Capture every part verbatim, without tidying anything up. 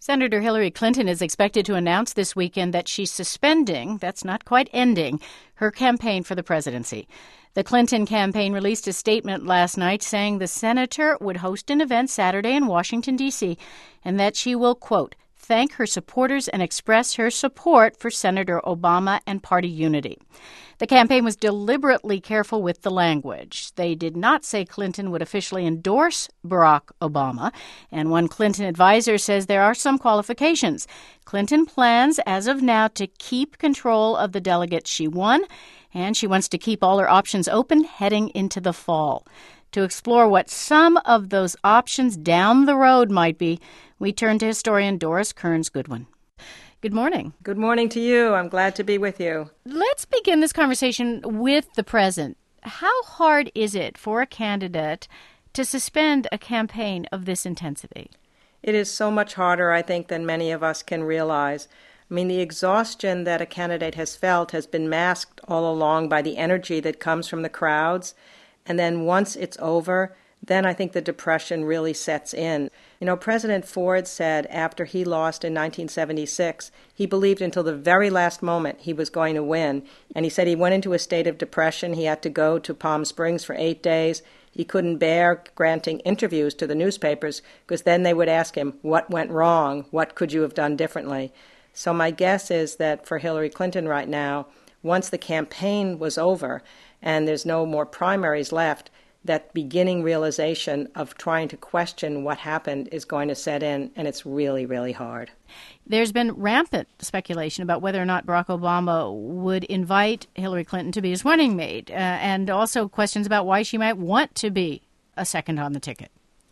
Senator Hillary Clinton is expected to announce this weekend that she's suspending, that's not quite ending, her campaign for the presidency. The Clinton campaign released a statement last night saying the senator would host an event Saturday in Washington, D C, and that she will, quote, thank her supporters and express her support for Senator Obama and party unity. The campaign was deliberately careful with the language. They did not say Clinton would officially endorse Barack Obama, and one Clinton advisor says there are some qualifications. Clinton plans, as of now, to keep control of the delegates she won, and she wants to keep all her options open heading into the fall. To explore what some of those options down the road might be, we turn to historian Doris Kearns Goodwin. Good morning. Good morning to you. I'm glad to be with you. Let's begin this conversation with the present. How hard is it for a candidate to suspend a campaign of this intensity? It is so much harder, I think, than many of us can realize. I mean, the exhaustion that a candidate has felt has been masked all along by the energy that comes from the crowds. And then once it's over, then I think the depression really sets in. You know, President Ford said after he lost in nineteen seventy-six, he believed until the very last moment he was going to win. And he said he went into a state of depression. He had to go to Palm Springs for eight days. He couldn't bear granting interviews to the newspapers because then they would ask him, what went wrong? What could you have done differently? So my guess is that for Hillary Clinton right now, once the campaign was over and there's no more primaries left, that beginning realization of trying to question what happened is going to set in, and it's really, really hard. There's been rampant speculation about whether or not Barack Obama would invite Hillary Clinton to be his running mate, uh, and also questions about why she might want to be a second on the ticket.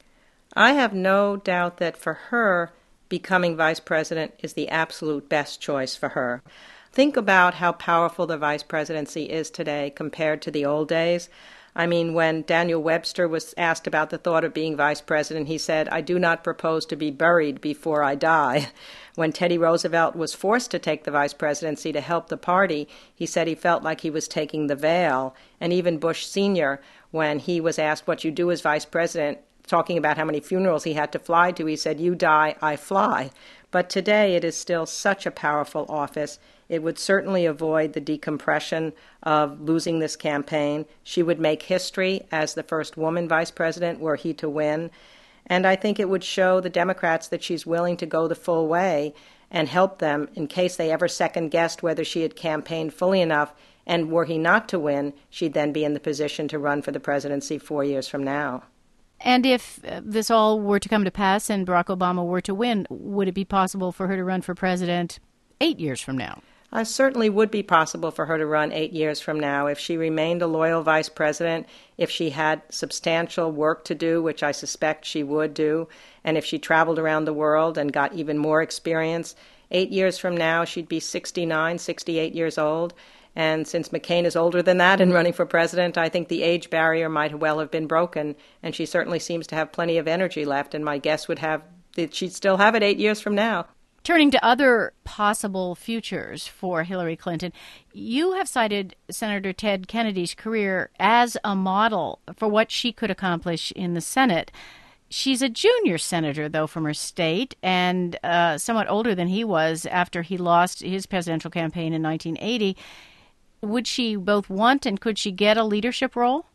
I have no doubt that for her, becoming vice president is the absolute best choice for her. Think about how powerful the vice presidency is today compared to the old days. I mean, when Daniel Webster was asked about the thought of being vice president, he said, I do not propose to be buried before I die. When Teddy Roosevelt was forced to take the vice presidency to help the party, he said he felt like he was taking the veil. And even Bush Senior, when he was asked what you do as vice president, talking about how many funerals he had to fly to, he said, you die, I fly. But today it is still such a powerful office. It would certainly avoid the decompression of losing this campaign. She would make history as the first woman vice president were he to win. And I think it would show the Democrats that she's willing to go the full way and help them in case they ever second-guessed whether she had campaigned fully enough. And were he not to win, she'd then be in the position to run for the presidency four years from now. And if this all were to come to pass and Barack Obama were to win, would it be possible for her to run for president eight years from now? It certainly would be possible for her to run eight years from now if she remained a loyal vice president, if she had substantial work to do, which I suspect she would do, and if she traveled around the world and got even more experience. Eight years from now, she'd be sixty-nine, sixty-eight years old. And since McCain is older than that and running for president, I think the age barrier might well have been broken. And she certainly seems to have plenty of energy left. And my guess would have that she'd still have it eight years from now. Turning to other possible futures for Hillary Clinton, you have cited Senator Ted Kennedy's career as a model for what she could accomplish in the Senate. She's a junior senator, though, from her state, and uh, somewhat older than he was after he lost his presidential campaign in nineteen eighty. Would she both want and could she get a leadership role?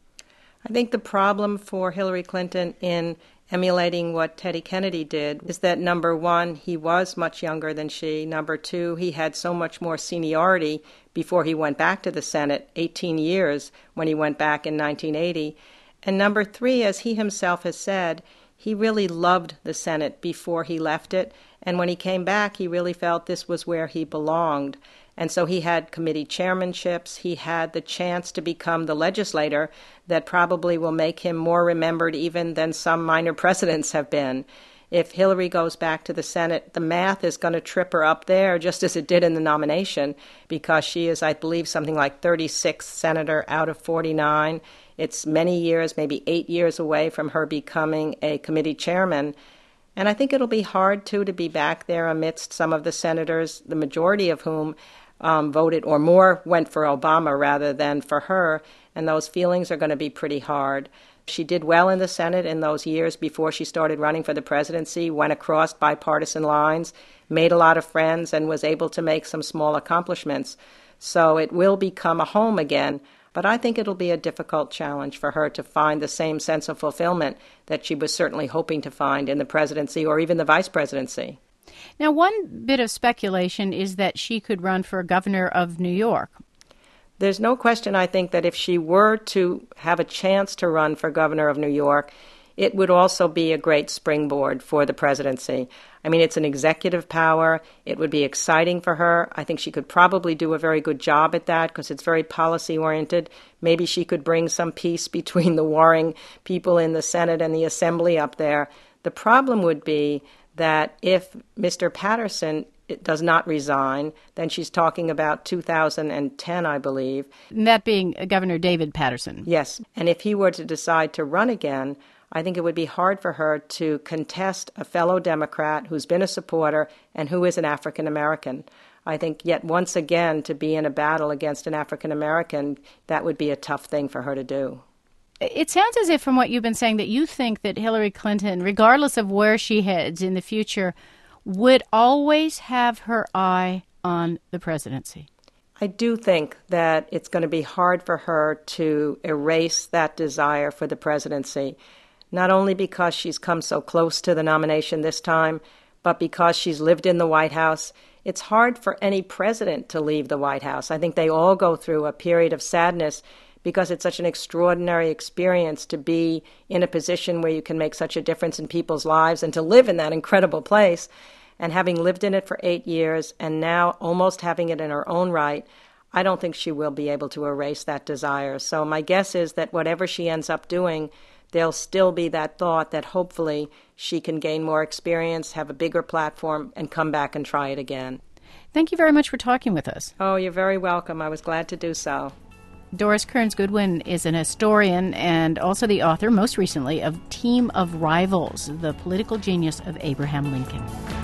I think the problem for Hillary Clinton in emulating what Teddy Kennedy did is that, number one, he was much younger than she. Number two, he had so much more seniority before he went back to the Senate, eighteen years when he went back in nineteen eighty. And number three, as he himself has said, he really loved the Senate before he left it. And when he came back, he really felt this was where he belonged. And so he had committee chairmanships. He had the chance to become the legislator that probably will make him more remembered even than some minor presidents have been. If Hillary goes back to the Senate, the math is going to trip her up there, just as it did in the nomination, because she is, I believe, something like thirty-sixth senator out of forty-nine. It's many years, maybe eight years away from her becoming a committee chairman. And I think it'll be hard, too, to be back there amidst some of the senators, the majority of whom um, voted or more went for Obama rather than for her. And those feelings are going to be pretty hard. She did well in the Senate in those years before she started running for the presidency, went across bipartisan lines, made a lot of friends, and was able to make some small accomplishments. So it will become a home again, but I think it'll be a difficult challenge for her to find the same sense of fulfillment that she was certainly hoping to find in the presidency or even the vice presidency. Now, one bit of speculation is that she could run for governor of New York. There's no question, I think, that if she were to have a chance to run for governor of New York, it would also be a great springboard for the presidency. I mean, it's an executive power. It would be exciting for her. I think she could probably do a very good job at that because it's very policy-oriented. Maybe she could bring some peace between the warring people in the Senate and the Assembly up there. The problem would be that if Mister Patterson does not resign, then she's talking about two thousand ten, I believe. And that being Governor David Patterson. Yes. And if he were to decide to run again, I think it would be hard for her to contest a fellow Democrat who's been a supporter and who is an African American. I think yet once again to be in a battle against an African American, that would be a tough thing for her to do. It sounds as if from what you've been saying that you think that Hillary Clinton, regardless of where she heads in the future, would always have her eye on the presidency. I do think that it's going to be hard for her to erase that desire for the presidency, not only because she's come so close to the nomination this time, but because she's lived in the White House. It's hard for any president to leave the White House. I think they all go through a period of sadness because it's such an extraordinary experience to be in a position where you can make such a difference in people's lives and to live in that incredible place. And having lived in it for eight years and now almost having it in her own right, I don't think she will be able to erase that desire. So my guess is that whatever she ends up doing, there'll still be that thought that hopefully she can gain more experience, have a bigger platform, and come back and try it again. Thank you very much for talking with us. Oh, you're very welcome. I was glad to do so. Doris Kearns Goodwin is an historian and also the author, most recently, of Team of Rivals, The Political Genius of Abraham Lincoln.